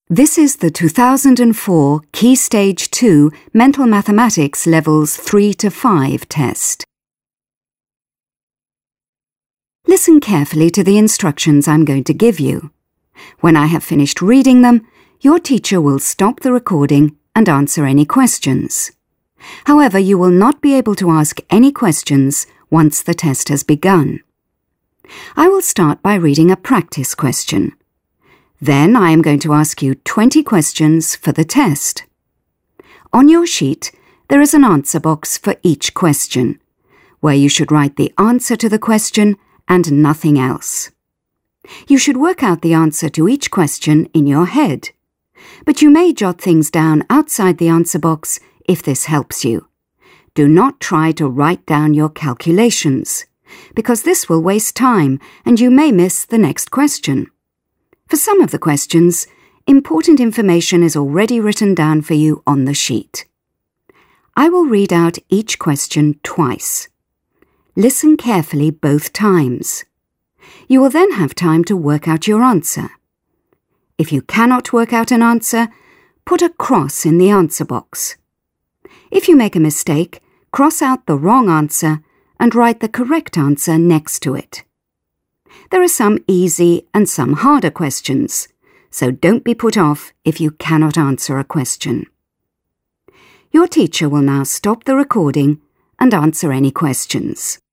This is the 2004 Key Stage 2 Mental Mathematics Levels 3 to 5 test. Listen carefully to the instructions I'm going to give you. When I have finished reading them, your teacher will stop the recording and answer any questions. However, you will not be able to ask any questions once the test has begun. I will start by reading a practice question. Then I am going to ask you 20 questions for the test. On your sheet, there is an answer box for each question, where you should write the answer to the question and nothing else. You should work out the answer to each question in your head, but you may jot things down outside the answer box if this helps you. Do not try to write down your calculations, because this will waste time and you may miss the next question. For some of the questions, important information is already written down for you on the sheet. I will read out each question twice. Listen carefully both times. You will then have time to work out your answer. If you cannot work out an answer, put a cross in the answer box. If you make a mistake, cross out the wrong answer and write the correct answer next to it. There are some easy and some harder questions, so don't be put off if you cannot answer a question. Your teacher will now stop the recording and answer any questions.